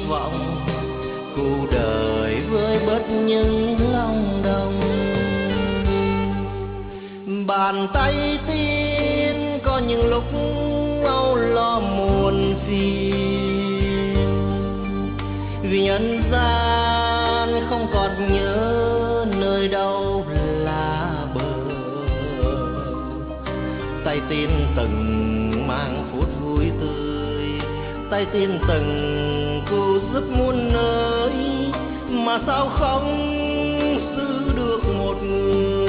vọng, cuộc đời với bớt những lòng đồng. Bàn tay tiên có những lúc âu lo muộn phiền, vì nhân gian không còn nhớ nơi đâu là bờ. Tay tiên từng mang phút vui tươi, tay tiên từng cứu giúp muôn nơi, mà sao không giữ được một người.